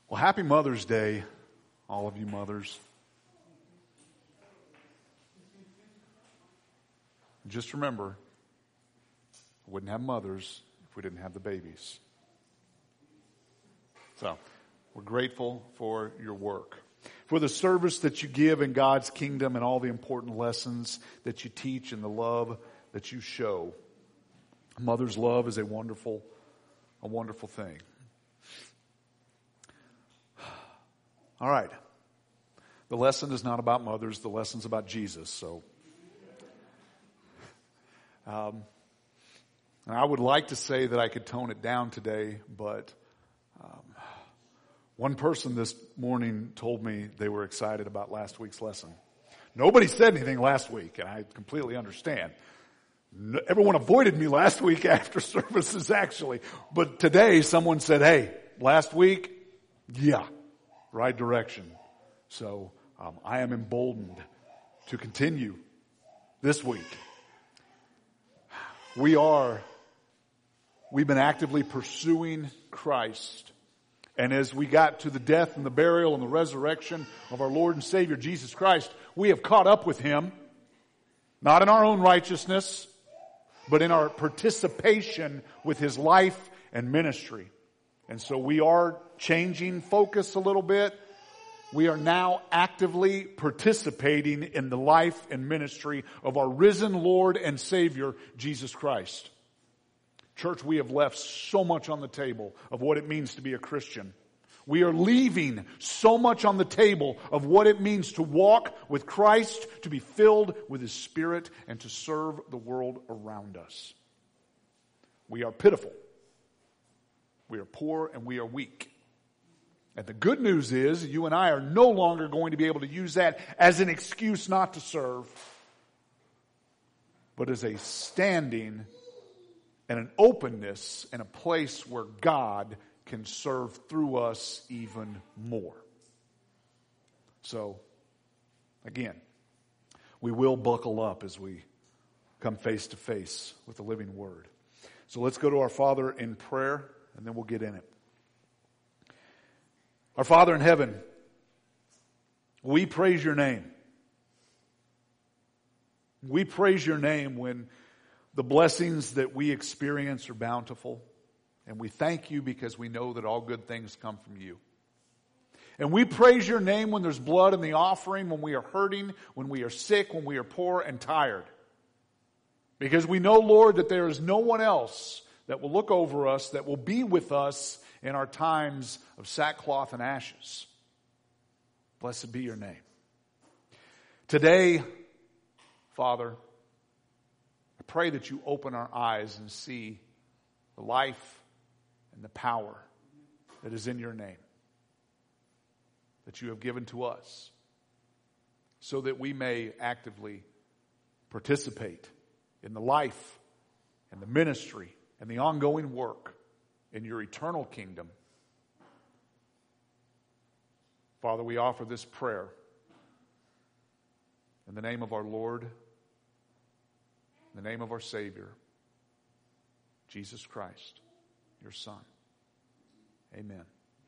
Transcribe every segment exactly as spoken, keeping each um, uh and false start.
Well, happy Mother's Day, all of you mothers. Just remember, we wouldn't have mothers if we didn't have the babies. So, we're grateful for your work, for the service that you give in God's kingdom and all the important lessons that you teach and the love that you show. A mother's love is a wonderful, a wonderful thing. All right. The lesson is not about mothers. The lesson's about Jesus. So, um, and I would like to say that I could tone it down today, but um, one person this morning told me they were excited about last week's lesson. Nobody said anything last week, and I completely understand. No, everyone avoided me last week after services, actually. But today, someone said, hey, last week, yeah. Right direction. So um, I am emboldened to continue this week. We are, we've been actively pursuing Christ. And as we got to the death and the burial and the resurrection of our Lord and Savior Jesus Christ, we have caught up with Him, not in our own righteousness, but in our participation with His life and ministry. And so we are changing focus a little bit. We are now actively participating in the life and ministry of our risen Lord and Savior, Jesus Christ. Church, we have left so much on the table of what it means to be a Christian. We are leaving so much on the table of what it means to walk with Christ, to be filled with His Spirit, and to serve the world around us. We are pitiful. We are poor and we are weak. And the good news is you and I are no longer going to be able to use that as an excuse not to serve, but as a standing and an openness and a place where God can serve through us even more. So, again, we will buckle up as we come face to face with the living Word. So let's go to our Father in prayer, and then we'll get in it. Our Father in heaven, we praise your name. We praise your name when the blessings that we experience are bountiful. And we thank you because we know that all good things come from you. And we praise your name when there's blood in the offering, when we are hurting, when we are sick, when we are poor and tired. Because we know, Lord, that there is no one else that will look over us, that will be with us in our times of sackcloth and ashes. Blessed be your name. Today, Father, I pray that you open our eyes and see the life and the power that is in your name, that you have given to us, so that we may actively participate in the life and the ministry and the ongoing work in your eternal kingdom. Father, we offer this prayer in the name of our Lord, in the name of our Savior, Jesus Christ, your Son. Amen.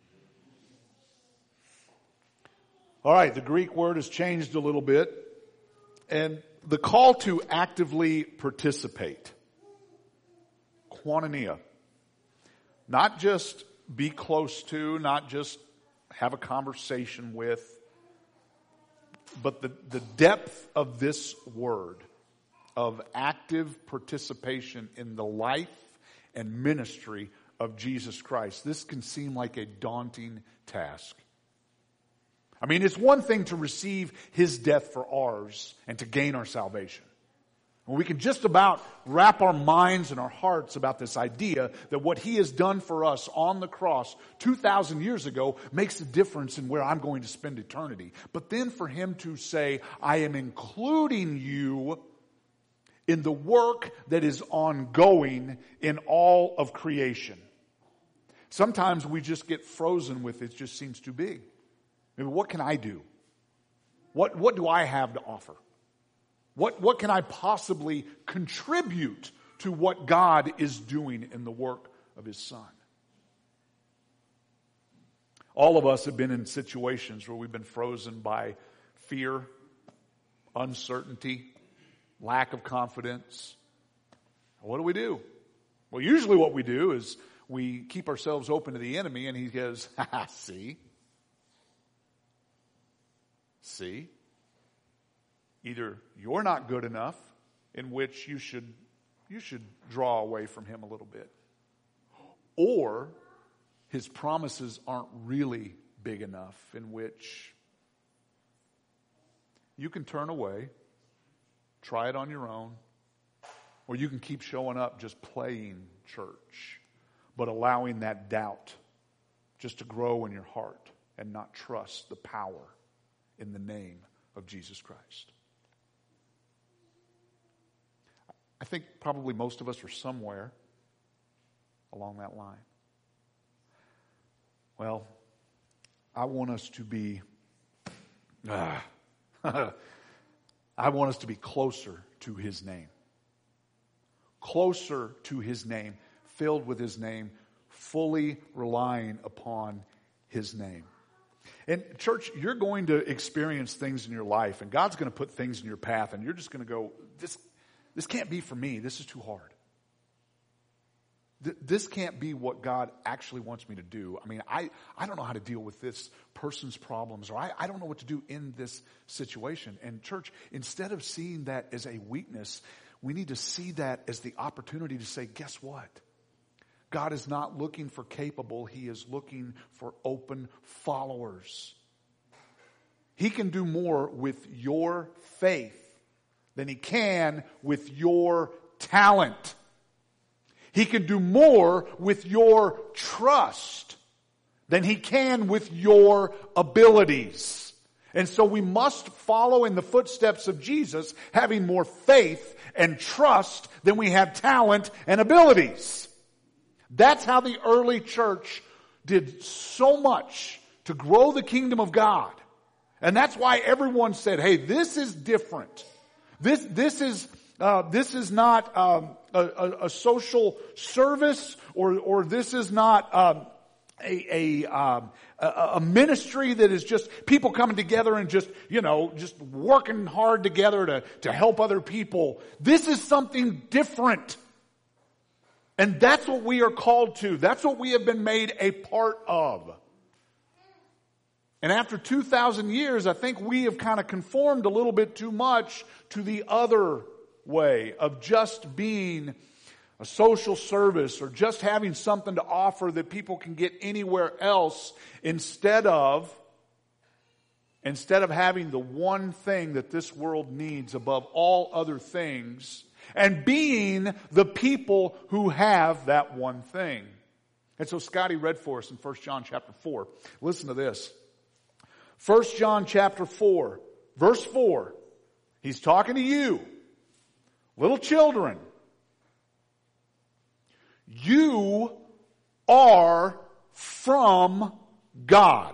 All right, the Greek word has changed a little bit, and the call to actively participate, koinonia. Not just be close to, not just have a conversation with, but the, the depth of this word of active participation in the life and ministry of Jesus Christ. This can seem like a daunting task. I mean, it's one thing to receive His death for ours and to gain our salvation. We can just about wrap our minds and our hearts about this idea that what He has done for us on the cross two thousand years ago makes a difference in where I'm going to spend eternity. But then for Him to say, I am including you in the work that is ongoing in all of creation. Sometimes we just get frozen with it. It just seems too big. Maybe what can I do? What, what do I have to offer? What, what can I possibly contribute to what God is doing in the work of His Son? All of us have been in situations where we've been frozen by fear, uncertainty, lack of confidence. What do we do? Well, usually what we do is we keep ourselves open to the enemy, and he goes, ha ha, see? See? Either you're not good enough, in which you should you should draw away from him a little bit, or his promises aren't really big enough, in which you can turn away, try it on your own, or you can keep showing up just playing church, but allowing that doubt just to grow in your heart and not trust the power in the name of Jesus Christ. I think probably most of us are somewhere along that line. Well, I want us to be, ah, I want us to be closer to his name. Closer to his name, filled with his name, fully relying upon his name. And church, you're going to experience things in your life, and God's going to put things in your path, and you're just going to go, this, this can't be for me. This is too hard. This can't be what God actually wants me to do. I mean, I, I don't know how to deal with this person's problems, or I, I don't know what to do in this situation. And church, instead of seeing that as a weakness, we need to see that as the opportunity to say, guess what? God is not looking for capable. He is looking for open followers. He can do more with your faith than he can with your talent. He can do more with your trust than he can with your abilities. And so we must follow in the footsteps of Jesus, having more faith and trust than we have talent and abilities. That's how the early church did so much to grow the kingdom of God. And that's why everyone said, hey, this is different. This, this is, uh, this is not, um, a, a, a social service, or, or this is not, um, a, a, um, a, a ministry that is just people coming together and just, you know, just working hard together to, to help other people. This is something different. And that's what we are called to. That's what we have been made a part of. And after two thousand years, I think we have kind of conformed a little bit too much to the other way of just being a social service or just having something to offer that people can get anywhere else, instead of instead of having the one thing that this world needs above all other things, and being the people who have that one thing. And so Scotty read for us in First John chapter four. Listen to this. First John chapter four, verse four. He's talking to you, little children. You are from God.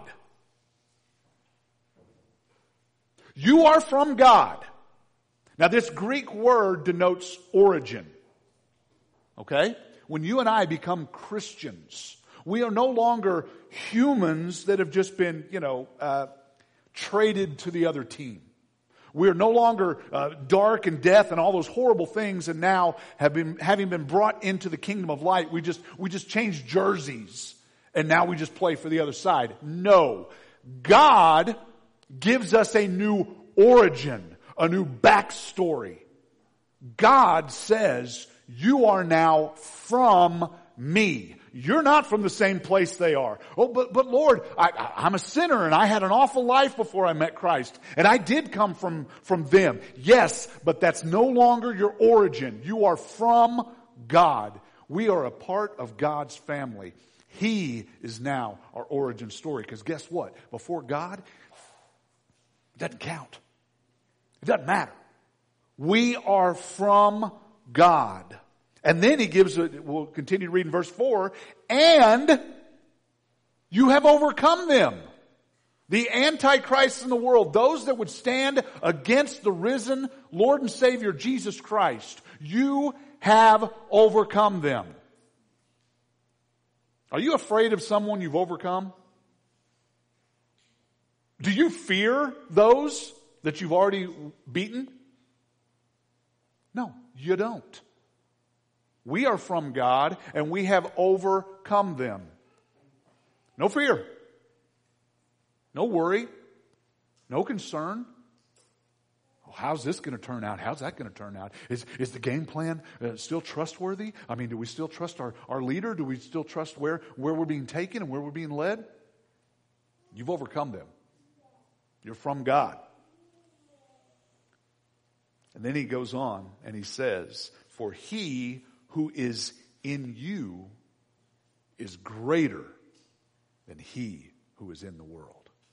You are from God. Now this Greek word denotes origin. Okay? When you and I become Christians, we are no longer humans that have just been, you know, uh, traded to the other team. We are no longer uh, dark and death and all those horrible things, and now have been having been brought into the kingdom of light. We just we just changed jerseys, and now we just play for the other side. No, God gives us a new origin, a new backstory. God says, "You are now from me." You're not from the same place they are. Oh, but, but Lord, I, I'm a sinner and I had an awful life before I met Christ. And I did come from, from them. Yes, but that's no longer your origin. You are from God. We are a part of God's family. He is now our origin story. Because guess what? Before God, it doesn't count. It doesn't matter. We are from God. And then he gives, a, we'll continue reading verse four, and you have overcome them. The antichrists in the world, those that would stand against the risen Lord and Savior Jesus Christ, you have overcome them. Are you afraid of someone you've overcome? Do you fear those that you've already beaten? No, you don't. We are from God and we have overcome them. No fear. No worry. No concern. Oh, how's this going to turn out? How's that going to turn out? Is, is the game plan uh, still trustworthy? I mean, do we still trust our, our leader? Do we still trust where, where we're being taken and where we're being led? You've overcome them. You're from God. And then he goes on and he says, for he who is in you is greater than he who is in the world.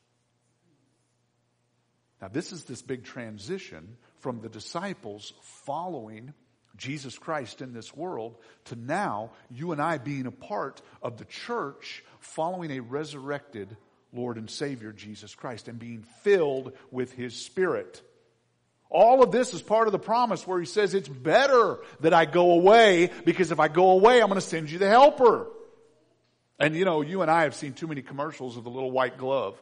Now this is this big transition from the disciples following Jesus Christ in this world to now you and I being a part of the church following a resurrected Lord and Savior Jesus Christ and being filled with His Spirit. All of this is part of the promise where He says it's better that I go away because if I go away I'm going to send you the Helper. And you know, you and I have seen too many commercials of the little white glove.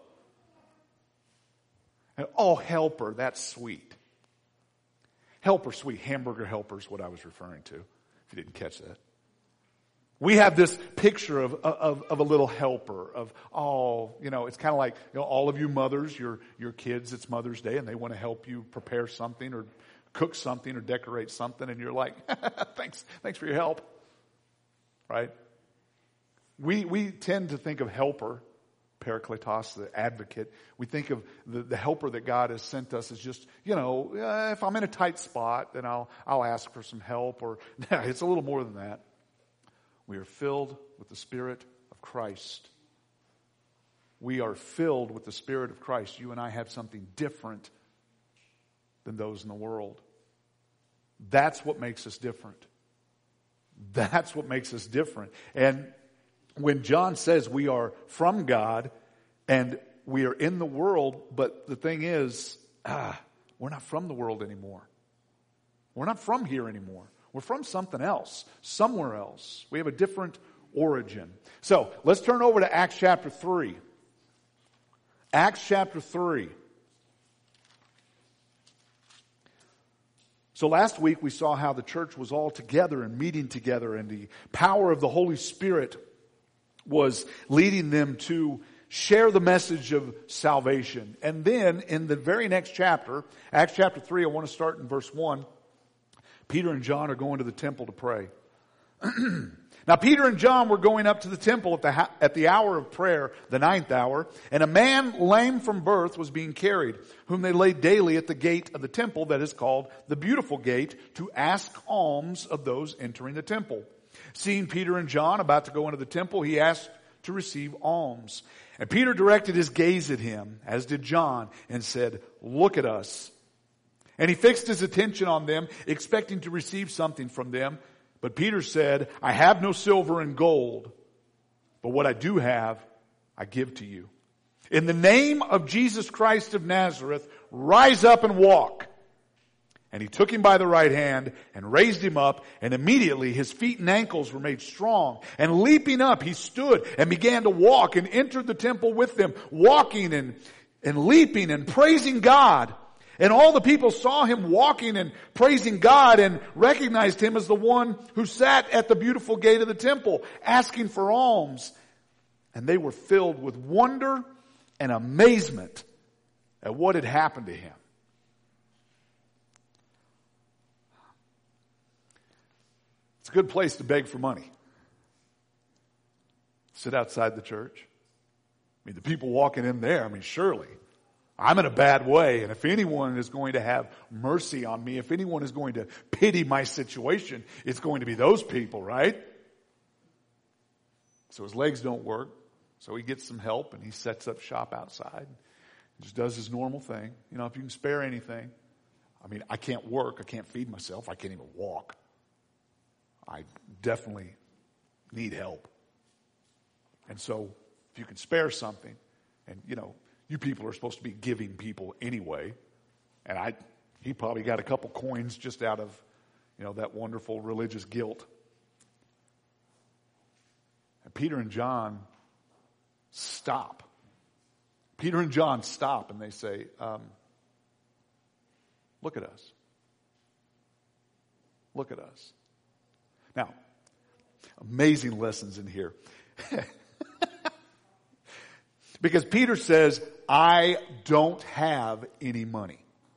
And, oh, Helper, that's sweet. Helper, sweet. Hamburger Helper is what I was referring to, if you didn't catch that. We have this picture of, of, of a little helper of, oh, you know, it's kind of like, you know, all of you mothers, your, your kids, it's Mother's Day and they want to help you prepare something or cook something or decorate something and you're like, thanks, thanks for your help. Right? We, we tend to think of helper, parakletos, the advocate. We think of the, the helper that God has sent us as just, you know, uh, if I'm in a tight spot, then I'll, I'll ask for some help or, it's a little more than that. We are filled with the Spirit of Christ. We are filled with the Spirit of Christ. You and I have something different than those in the world. That's what makes us different. That's what makes us different. And when John says we are from God and we are in the world, but the thing is, ah, we're not from the world anymore. We're not from here anymore. We're from something else, somewhere else. We have a different origin. So let's turn over to Acts chapter three. Acts chapter three. So last week we saw how the church was all together and meeting together and the power of the Holy Spirit was leading them to share the message of salvation. And then in the very next chapter, Acts chapter three, I want to start in verse one. Peter and John are going to the temple to pray. Now Peter and John were going up to the temple at the, at the hour of prayer, the ninth hour, and a man lame from birth was being carried, whom they laid daily at the gate of the temple that is called the Beautiful Gate, to ask alms of those entering the temple. Seeing Peter and John about to go into the temple, he asked to receive alms. And Peter directed his gaze at him, as did John, and said, "Look at us." And he fixed his attention on them, expecting to receive something from them. But Peter said, "I have no silver and gold, but what I do have, I give to you. In the name of Jesus Christ of Nazareth, rise up and walk." And he took him by the right hand and raised him up, and immediately his feet and ankles were made strong. And leaping up, he stood and began to walk and entered the temple with them, walking and, and leaping and praising God. And all the people saw him walking and praising God and recognized him as the one who sat at the beautiful gate of the temple, asking for alms. And they were filled with wonder and amazement at what had happened to him. It's a good place to beg for money. Sit outside the church. I mean, the people walking in there, I mean, surely I'm in a bad way, and if anyone is going to have mercy on me, if anyone is going to pity my situation, it's going to be those people, right? So his legs don't work, so he gets some help, and he sets up shop outside. He just does his normal thing. You know, if you can spare anything. I mean, I can't work, I can't feed myself, I can't even walk. I definitely need help. And so, if you can spare something, and you know, you people are supposed to be giving people anyway. And I, he probably got a couple coins just out of, you know, that wonderful religious guilt. And Peter and John stop. Peter and John stop and they say, um, look at us. Look at us. Now, amazing lessons in here. Because Peter says, I don't have any money.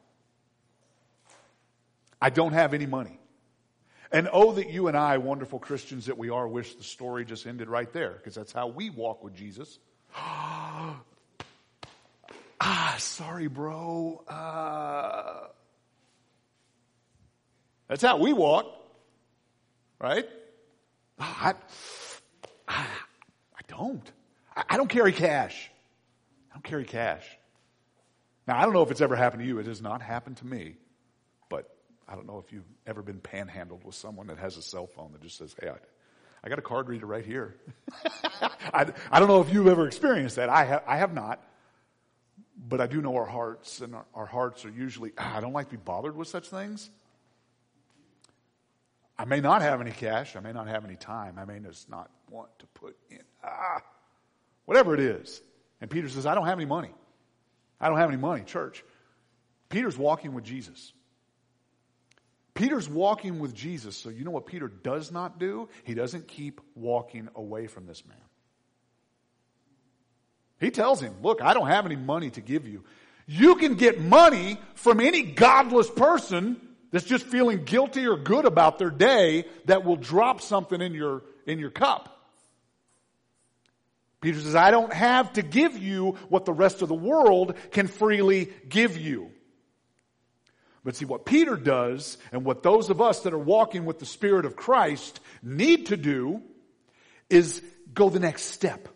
I don't have any money. And oh, that you and I, wonderful Christians that we are, wish the story just ended right there, because that's how we walk with Jesus. ah, sorry, bro. Uh, that's how we walk, right? Oh, I, I, I don't. I, I don't carry cash. I don't carry cash. Now, I don't know if it's ever happened to you. It has not happened to me. But I don't know if you've ever been panhandled with someone that has a cell phone that just says, hey, I, I got a card reader right here. I, I don't know if you've ever experienced that. I, ha- I have not. But I do know our hearts, and our, our hearts are usually, ah, I don't like to be bothered with such things. I may not have any cash. I may not have any time. I may just not want to put in, ah, whatever it is. And Peter says, I don't have any money. I don't have any money, church. Peter's walking with Jesus. Peter's walking with Jesus. So you know what Peter does not do? He doesn't keep walking away from this man. He tells him, look, I don't have any money to give you. You can get money from any godless person that's just feeling guilty or good about their day that will drop something in your, in your cup. Peter says, I don't have to give you what the rest of the world can freely give you. But see, what Peter does, and what those of us that are walking with the Spirit of Christ need to do, is go the next step.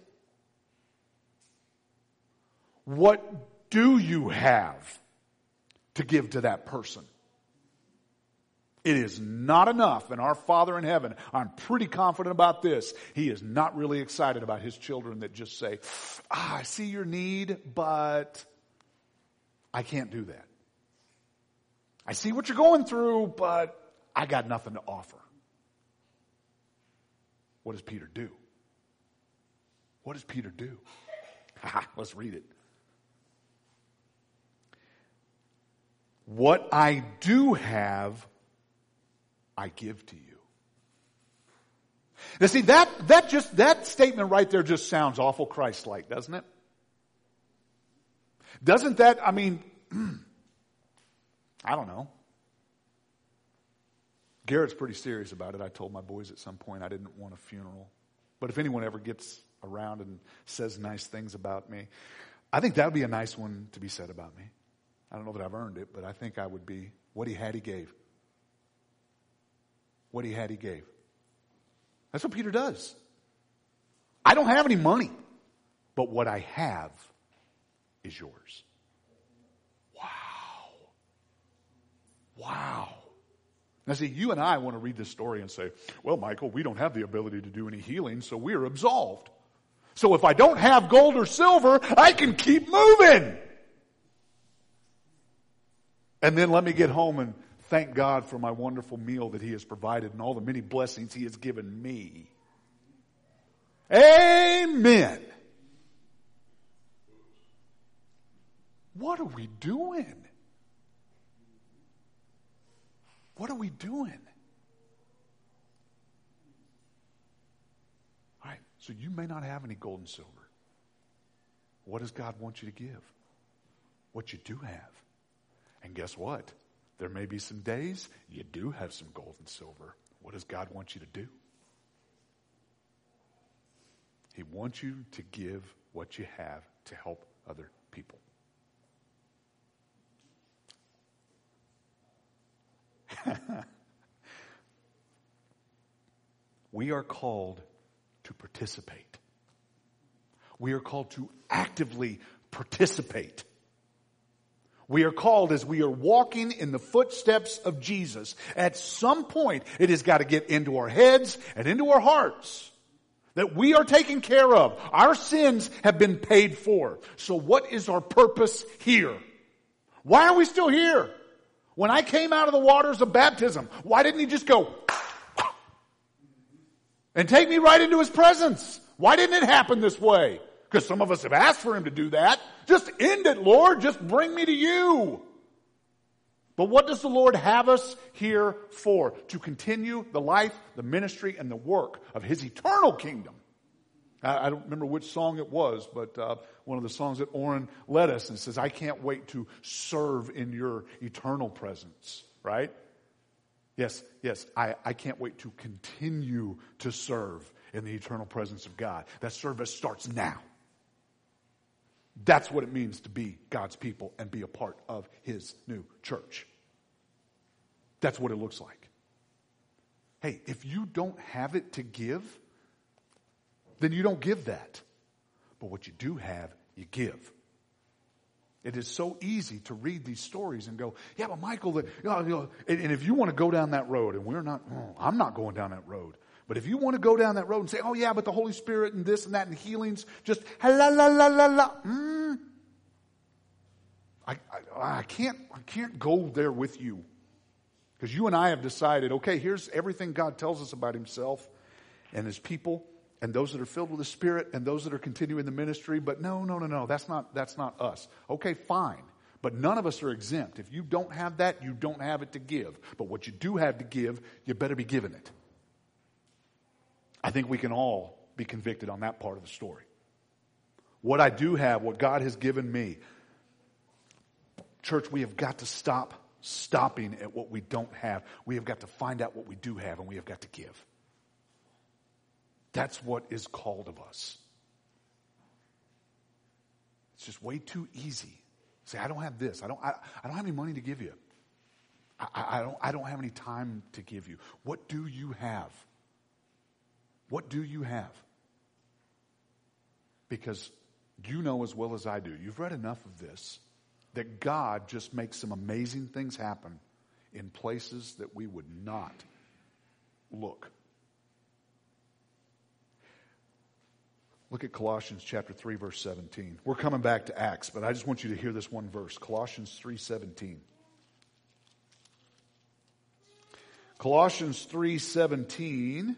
What do you have to give to that person? It is not enough. And our Father in heaven, I'm pretty confident about this. He is not really excited about his children that just say, ah, I see your need, but I can't do that. I see what you're going through, but I got nothing to offer. What does Peter do? What does Peter do? Let's read it. What I do have, I give to you. Now see, that, that just, that statement right there just sounds awful Christ-like, doesn't it? Doesn't that, I mean, I don't know. Garrett's pretty serious about it. I told my boys at some point I didn't want a funeral. But if anyone ever gets around and says nice things about me, I think that would be a nice one to be said about me. I don't know that I've earned it, but I think I would be, what he had, he gave. What he had, he gave. That's what Peter does. I don't have any money, but what I have is yours. Wow. Wow. Now see, you and I want to read this story and say, well, Michael, we don't have the ability to do any healing, so we're absolved. So if I don't have gold or silver, I can keep moving. And then let me get home and thank God for my wonderful meal that he has provided and all the many blessings he has given me. Amen. What are we doing? What are we doing? All right, so you may not have any gold and silver. What does God want you to give? What you do have. And guess what? There may be some days you do have some gold and silver. What does God want you to do? He wants you to give what you have to help other people. We are called to participate. We are called to actively participate. We are called, as we are walking in the footsteps of Jesus, at some point it has got to get into our heads and into our hearts that we are taken care of. Our sins have been paid for. So what is our purpose here? Why are we still here? When I came out of the waters of baptism, why didn't he just go and take me right into his presence? Why didn't it happen this way? Because some of us have asked for him to do that. Just end it, Lord. Just bring me to you. But what does the Lord have us here for? To continue the life, the ministry, and the work of his eternal kingdom. I, I don't remember which song it was, but uh, one of the songs that Orrin led us, and it says, I can't wait to serve in your eternal presence. Right? Yes, yes, I, I can't wait to continue to serve in the eternal presence of God. That service starts now. That's what it means to be God's people and be a part of his new church. That's what it looks like. Hey, if you don't have it to give, then you don't give that. But what you do have, you give. It is so easy to read these stories and go, yeah, but Michael, the, you know, you know, and, and if you want to go down that road, and we're not, oh, I'm not going down that road. But if you want to go down that road and say, oh yeah, but the Holy Spirit and this and that and healings, just la la la la la. Mm, I, I I can't I can't go there with you, because you and I have decided, okay, here's everything God tells us about himself and his people and those that are filled with the Spirit and those that are continuing the ministry. But no, no, no, no, that's not that's not us. Okay, fine. But none of us are exempt. If you don't have that, you don't have it to give. But what you do have to give, you better be giving it. I think we can all be convicted on that part of the story. What I do have, what God has given me. Church, we have got to stop stopping at what we don't have. We have got to find out what we do have, and we have got to give. That's what is called of us. It's just way too easy. Say, I don't have this. I don't I, I don't have any money to give you. I, I, I don't I don't have any time to give you. What do you have? What do you have? Because you know as well as I do, you've read enough of this, that God just makes some amazing things happen in places that we would not look. Look at Colossians chapter three, verse seventeen. We're coming back to Acts, but I just want you to hear this one verse. Colossians three seventeen. Colossians three seventeen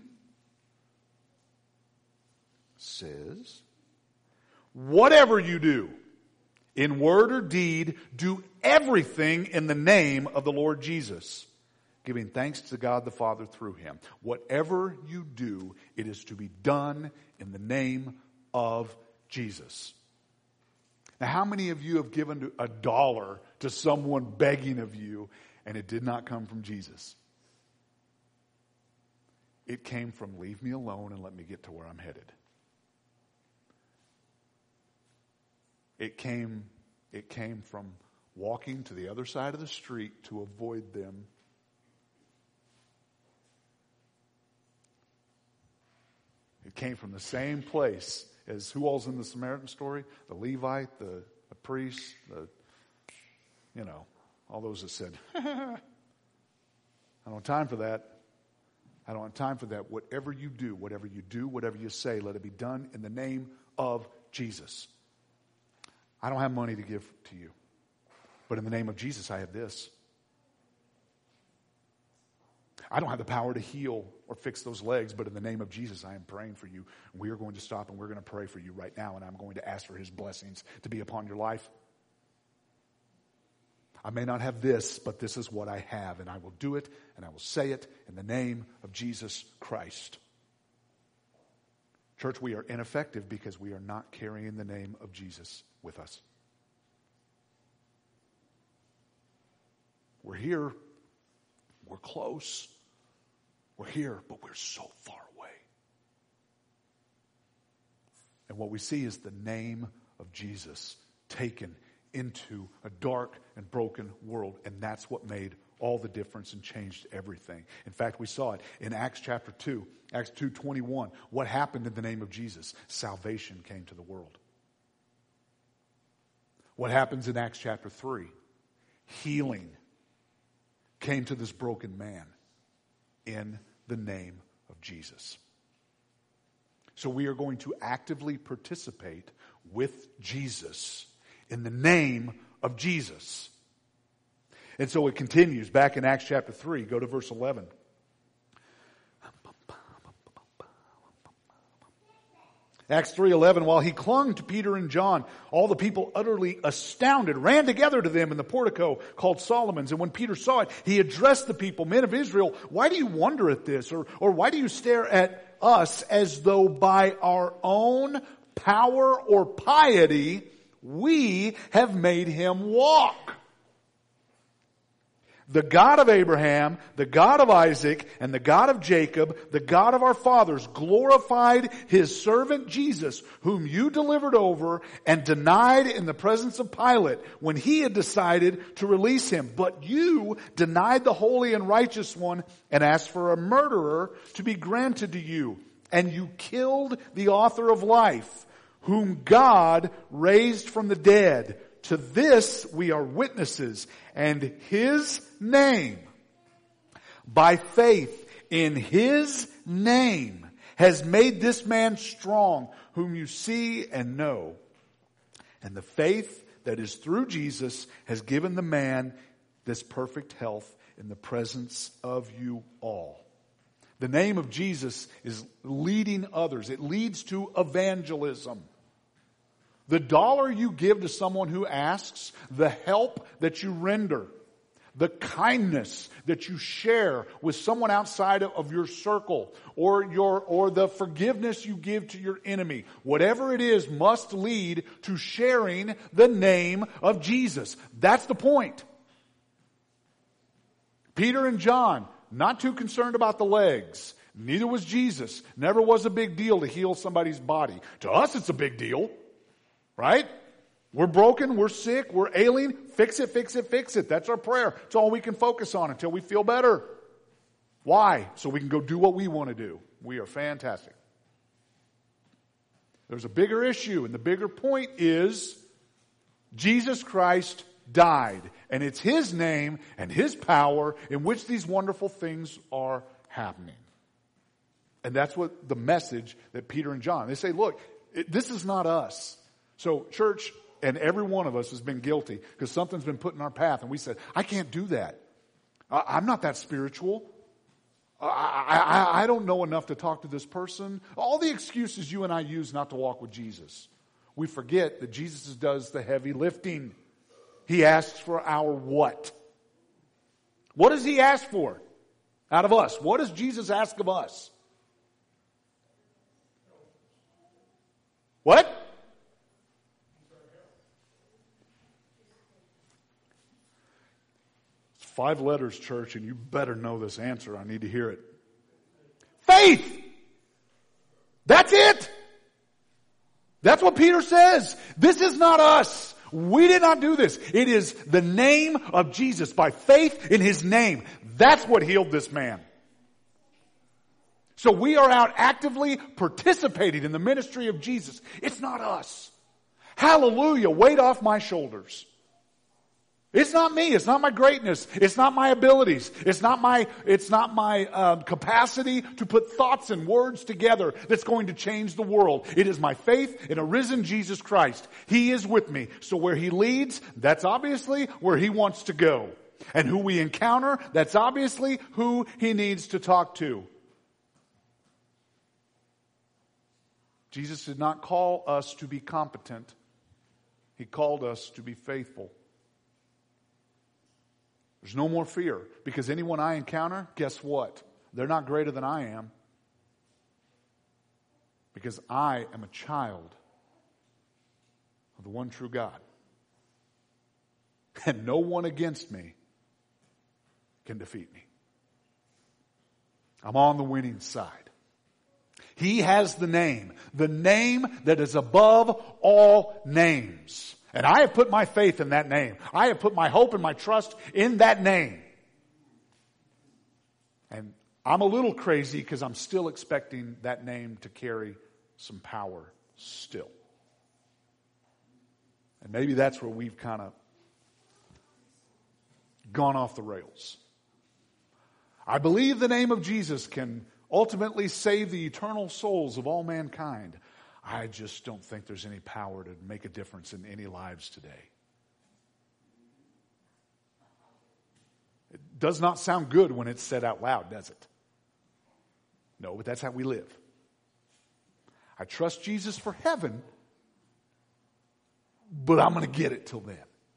says, whatever you do, in word or deed, do everything in the name of the Lord Jesus, giving thanks to God the Father through him. Whatever you do, it is to be done in the name of Jesus. Now, how many of you have given a dollar to someone begging of you, and it did not come from Jesus? It came from, leave me alone and let me get to where I'm headed. It came, it came from walking to the other side of the street to avoid them. It came from the same place as who all's in the Samaritan story? The Levite, the, the priest, the, you know, all those that said, I don't have time for that. I don't have time for that. Whatever you do, whatever you do, whatever you say, let it be done in the name of Jesus. I don't have money to give to you, but in the name of Jesus, I have this. I don't have the power to heal or fix those legs, but in the name of Jesus, I am praying for you. We are going to stop and we're going to pray for you right now, and I'm going to ask for his blessings to be upon your life. I may not have this, but this is what I have, and I will do it, and I will say it in the name of Jesus Christ. Church, we are ineffective because we are not carrying the name of Jesus with us. We're here. We're close. We're here, but we're so far away. And what we see is the name of Jesus taken into a dark and broken world. And that's what made all the difference and changed everything. In fact, we saw it in Acts chapter two, Acts two twenty-one. What happened in the name of Jesus? Salvation came to the world. What happens in Acts chapter three? Healing came to this broken man in the name of Jesus. So we are going to actively participate with Jesus in the name of Jesus. And so it continues back in Acts chapter three. Go to verse eleven. Acts three eleven, while he clung to Peter and John, all the people, utterly astounded, ran together to them in the portico called Solomon's. And when Peter saw it, he addressed the people, men of Israel, why do you wonder at this? Or, or why do you stare at us as though by our own power or piety we have made him walk? The God of Abraham, the God of Isaac, and the God of Jacob, the God of our fathers, glorified his servant Jesus, whom you delivered over and denied in the presence of Pilate when he had decided to release him. But you denied the holy and righteous one and asked for a murderer to be granted to you. And you killed the author of life, whom God raised from the dead. To this we are witnesses, and his name, by faith in his name, has made this man strong, whom you see and know. And the faith that is through Jesus has given the man this perfect health in the presence of you all. The name of Jesus is leading others. It leads to evangelism. The dollar you give to someone who asks, the help that you render, the kindness that you share with someone outside of your circle, or your, or the forgiveness you give to your enemy, whatever it is must lead to sharing the name of Jesus. That's the point. Peter and John, not too concerned about the legs. Neither was Jesus. Never was a big deal to heal somebody's body. To us, it's a big deal. Right? We're broken, we're sick, we're ailing. Fix it, fix it, fix it. That's our prayer. It's all we can focus on until we feel better. Why? So we can go do what we want to do. We are fantastic. There's a bigger issue, and the bigger point is Jesus Christ died. And it's his name and his power in which these wonderful things are happening. And that's what the message that Peter and John, they say, look, it, this is not us. So church, and every one of us has been guilty because something's been put in our path and we said, I can't do that. I, I'm not that spiritual. I, I, I don't know enough to talk to this person. All the excuses you and I use not to walk with Jesus. We forget that Jesus does the heavy lifting. He asks for our what? What does he ask for out of us? What does Jesus ask of us? What? Five letters, church, and you better know this answer. I need to hear it. Faith! That's it! That's what Peter says. This is not us. We did not do this. It is the name of Jesus. By faith in his name. That's what healed this man. So we are out actively participating in the ministry of Jesus. It's not us. Hallelujah. Weight off my shoulders. It's not me. It's not my greatness. It's not my abilities. It's not my, it's not my uh, capacity to put thoughts and words together that's going to change the world. It is my faith in a risen Jesus Christ. He is with me. So where he leads, that's obviously where he wants to go. And who we encounter, that's obviously who he needs to talk to. Jesus did not call us to be competent. He called us to be faithful. There's no more fear, because anyone I encounter, guess what? They're not greater than I am, because I am a child of the one true God. And no one against me can defeat me. I'm on the winning side. He has the name, the name that is above all names. And I have put my faith in that name. I have put my hope and my trust in that name. And I'm a little crazy because I'm still expecting that name to carry some power still. And maybe that's where we've kind of gone off the rails. I believe the name of Jesus can ultimately save the eternal souls of all mankind. I just don't think there's any power to make a difference in any lives today. It does not sound good when it's said out loud, does it? No, but that's how we live. I trust Jesus for heaven, but I'm going to get it till then.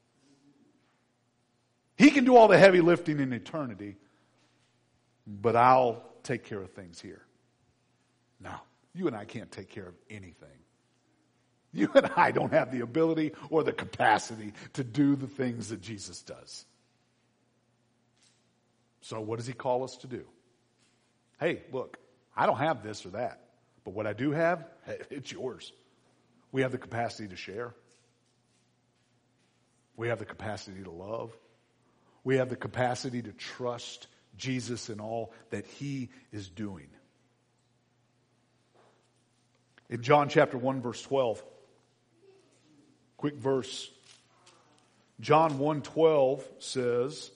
He can do all the heavy lifting in eternity, but I'll take care of things here. No, you and I can't take care of anything. You and I don't have the ability or the capacity to do the things that Jesus does. So what does he call us to do? Hey, look, I don't have this or that, but what I do have, it's yours. We have the capacity to share. We have the capacity to love. We have the capacity to trust Jesus in all that he is doing. In John chapter one, verse twelve, quick verse. John one twelve says,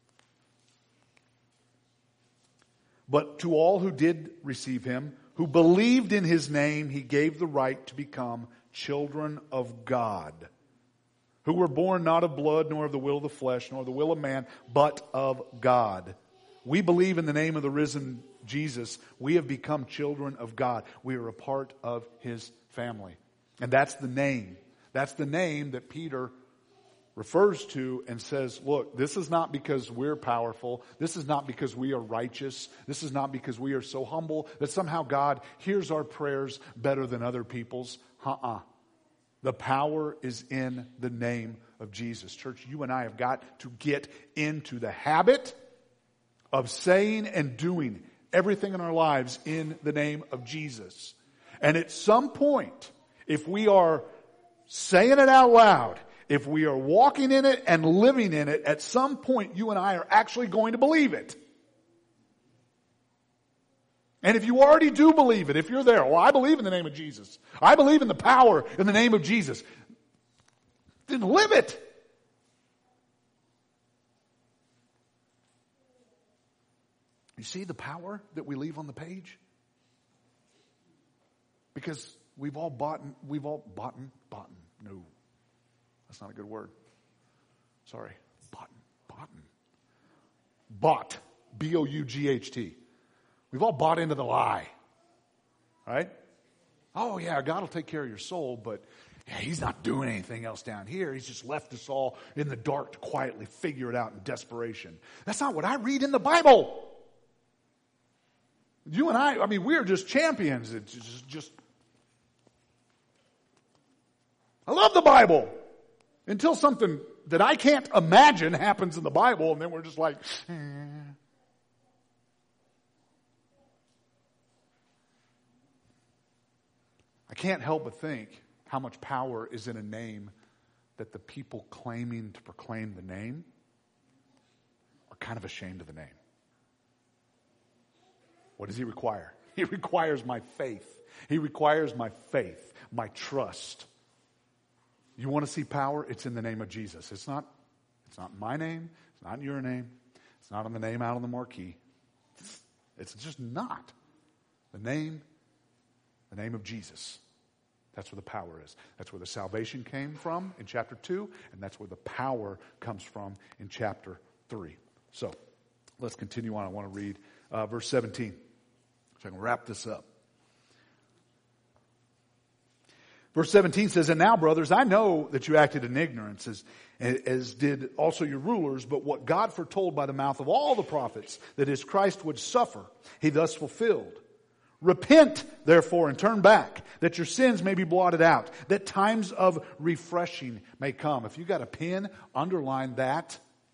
"But to all who did receive him, who believed in his name, he gave the right to become children of God, who were born not of blood, nor of the will of the flesh, nor the will of man, but of God." We believe in the name of the risen Jesus. We have become children of God. We are a part of his family. And that's the name. That's the name that Peter refers to and says, look, this is not because we're powerful. This is not because we are righteous. This is not because we are so humble that somehow God hears our prayers better than other people's. Uh-uh. The power is in the name of Jesus. Church, you and I have got to get into the habit of saying and doing everything in our lives in the name of Jesus. And at some point, if we are saying it out loud, if we are walking in it and living in it, at some point you and I are actually going to believe it. And if you already do believe it, if you're there, well, I believe in the name of Jesus. I believe in the power in the name of Jesus. Then live it. You see the power that we leave on the page? Because we've all bought, we've all bought, bought, no, that's not a good word. Sorry, bought, bought, bought, B O U G H T. We've all bought into the lie, right? Oh yeah, God will take care of your soul, but yeah, he's not doing anything else down here. He's just left us all in the dark to quietly figure it out in desperation. That's not what I read in the Bible. You and I, I mean, we're just champions. It's just, just, I love the Bible until something that I can't imagine happens in the Bible, and then we're just like, eh. I can't help but think how much power is in a name that the people claiming to proclaim the name are kind of ashamed of the name. What does he require? He requires my faith. He requires my faith, my trust. You want to see power? It's in the name of Jesus. It's not, it's not my name. It's not your name. It's not on the name out on the marquee. It's just not. The name, the name of Jesus. That's where the power is. That's where the salvation came from in chapter two, and that's where the power comes from in chapter three. So, let's continue on. I want to read uh, verse seventeen. So I can wrap this up. Verse seventeen says, "And now, brothers, I know that you acted in ignorance, as, as did also your rulers, but what God foretold by the mouth of all the prophets, that his Christ would suffer, he thus fulfilled. Repent, therefore, and turn back, that your sins may be blotted out, that times of refreshing may come." If you got a pen, underline that.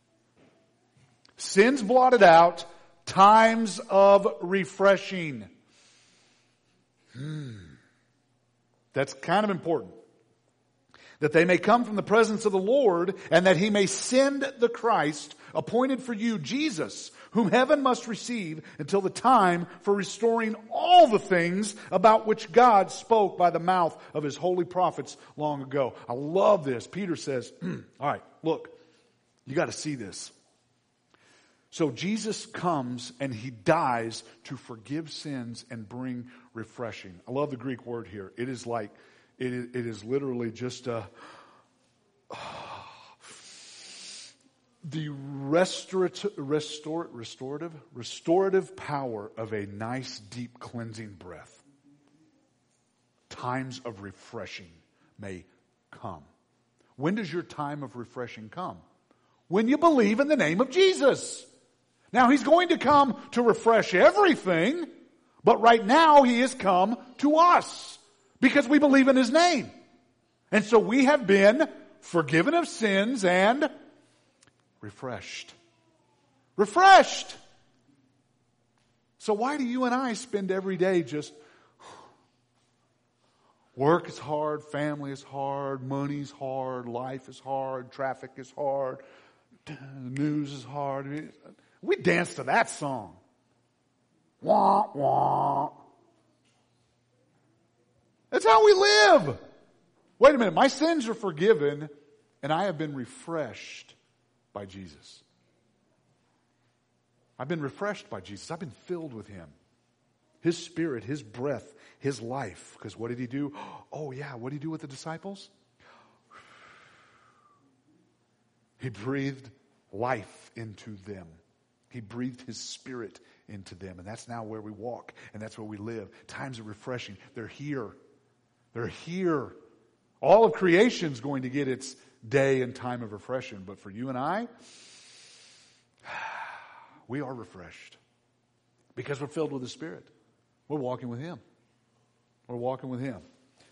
Sins blotted out, times of refreshing. Hmm. That's kind of important. That they may come from the presence of the Lord, and that he may send the Christ appointed for you, Jesus, whom heaven must receive until the time for restoring all the things about which God spoke by the mouth of his holy prophets long ago. I love this. Peter says, all right, look, you got to see this. So Jesus comes and he dies to forgive sins and bring refreshing. I love the Greek word here. It is like, it is, it is literally just a, uh, the restorative, restore, restorative, restorative power of a nice, deep cleansing breath. times of refreshing may come. When does your time of refreshing come? When you believe in the name of Jesus. Now He's going to come to refresh everything, but right now He has come to us because we believe in His name. And so we have been forgiven of sins and refreshed. Refreshed! So why do you and I spend every day just, work is hard, family is hard, money's hard, life is hard, traffic is hard, news is hard. We dance to that song. Wah, wah. That's how we live. Wait a minute, my sins are forgiven and I have been refreshed by Jesus. I've been refreshed by Jesus. I've been filled with Him. His Spirit, His breath, His life. Because what did He do? Oh yeah, what did He do with the disciples? He breathed life into them. He breathed His Spirit into them. And that's now where we walk. And that's where we live. Times of refreshing. They're here. They're here. All of creation's going to get its day and time of refreshing. But for you and I, we are refreshed. Because we're filled with the Spirit. We're walking with Him. We're walking with Him.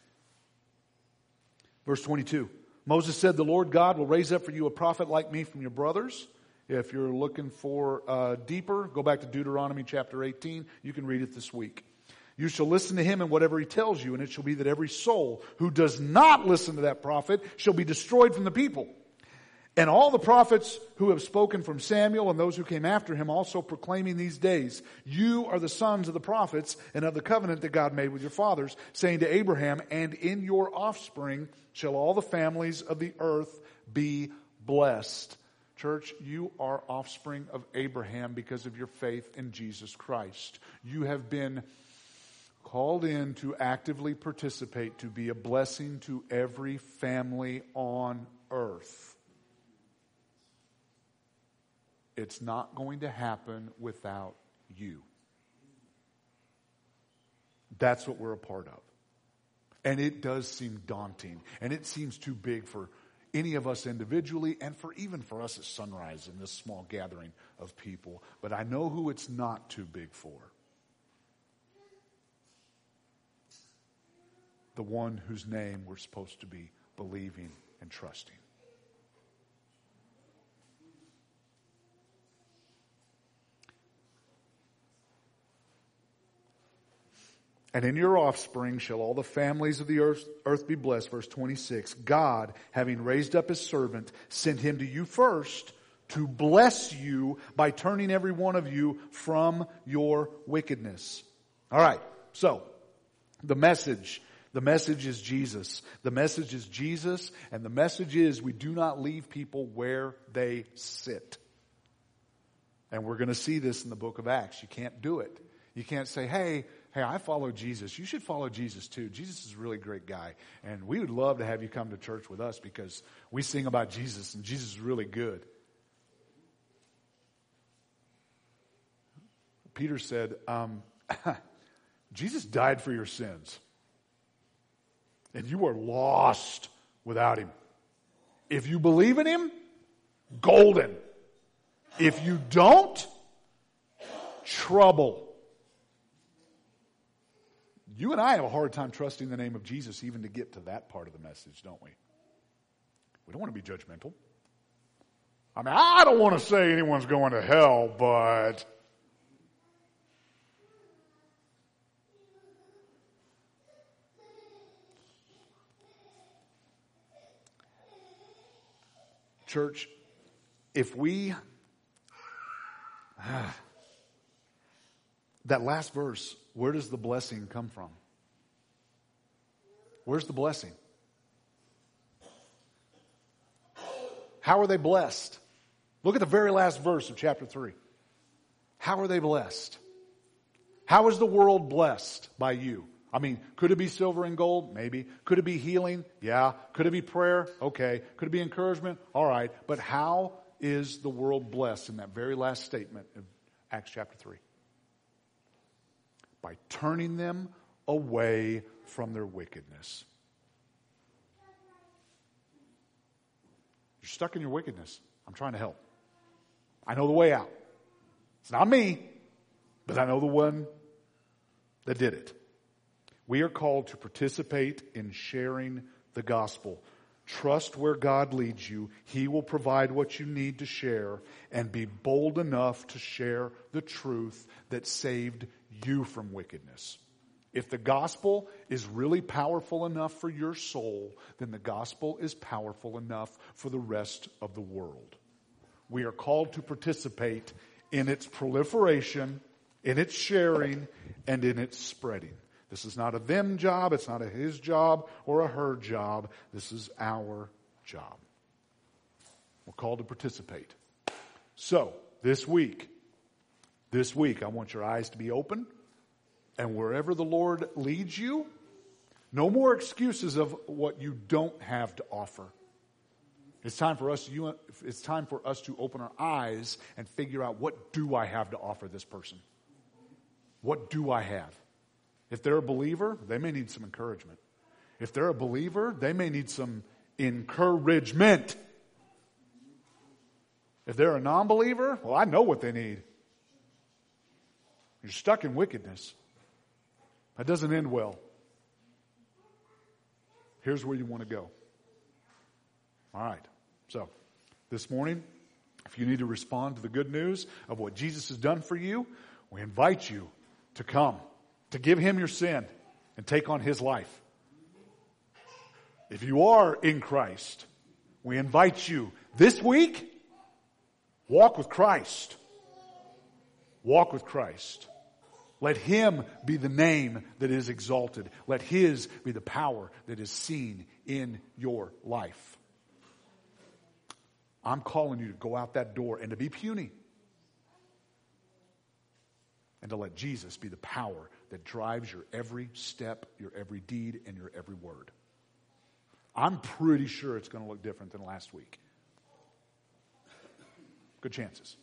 Verse twenty-two. Moses said, the Lord God will raise up for you a prophet like me from your brothers. If you're looking for uh, deeper, go back to Deuteronomy chapter eighteen. You can read it this week. You shall listen to him in whatever he tells you, and it shall be that every soul who does not listen to that prophet shall be destroyed from the people. And all the prophets who have spoken from Samuel and those who came after him also proclaiming these days, you are the sons of the prophets and of the covenant that God made with your fathers, saying to Abraham, and in your offspring shall all the families of the earth be blessed. Church, you are offspring of Abraham because of your faith in Jesus Christ. You have been called in to actively participate, to be a blessing to every family on earth. It's not going to happen without you. That's what we're a part of. And it does seem daunting. And it seems too big for any of us individually and for even for us at Sunrise in this small gathering of people. But I know who it's not too big for. The one whose name we're supposed to be believing and trusting. And in your offspring shall all the families of the earth, earth be blessed. Verse twenty-six. God, having raised up His servant, sent him to you first to bless you by turning every one of you from your wickedness. All right. So, the message. The message is Jesus. The message is Jesus. And the message is we do not leave people where they sit. And we're going to see this in the book of Acts. You can't do it. You can't say, hey, hey, I follow Jesus. You should follow Jesus too. Jesus is a really great guy. And we would love to have you come to church with us because we sing about Jesus and Jesus is really good. Peter said, um, Jesus died for your sins. And you are lost without Him. If you believe in Him, golden. If you don't, trouble. You and I have a hard time trusting the name of Jesus even to get to that part of the message, don't we? We don't want to be judgmental. I mean, I don't want to say anyone's going to hell, but church, if we ah, that last verse, where does the blessing come from? Where's the blessing? How are they blessed? Look at the very last verse of chapter three. How are they blessed? How is the world blessed by you? I mean, could it be silver and gold? Maybe. Could it be healing? Yeah. Could it be prayer? Okay. Could it be encouragement? All right. But how is the world blessed in that very last statement of Acts chapter three? By turning them away from their wickedness. You're stuck in your wickedness. I'm trying to help. I know the way out. It's not me, but I know the one that did it. We are called to participate in sharing the gospel. Trust where God leads you. He will provide what you need to share, and be bold enough to share the truth that saved you from wickedness. If the gospel is really powerful enough for your soul, then the gospel is powerful enough for the rest of the world. We are called to participate in its proliferation, in its sharing, and in its spreading. This is not a them job. It's not a his job or a her job. This is our job. We're called to participate. So, this week, this week, I want your eyes to be open. And wherever the Lord leads you, no more excuses of what you don't have to offer. It's time for us. You, it's time for us to open our eyes and figure out, what do I have to offer this person? What do I have? If they're a believer, they may need some encouragement. If they're a believer, they may need some encouragement. If they're a non-believer, well, I know what they need. You're stuck in wickedness. That doesn't end well. Here's where you want to go. All right. So, this morning, if you need to respond to the good news of what Jesus has done for you, we invite you to come, to give Him your sin and take on His life. If you are in Christ, we invite you this week, walk with Christ. Walk with Christ. Let Him be the name that is exalted. Let His be the power that is seen in your life. I'm calling you to go out that door and to be puny. And to let Jesus be the power that drives your every step, your every deed, and your every word. I'm pretty sure it's going to look different than last week. Good chances.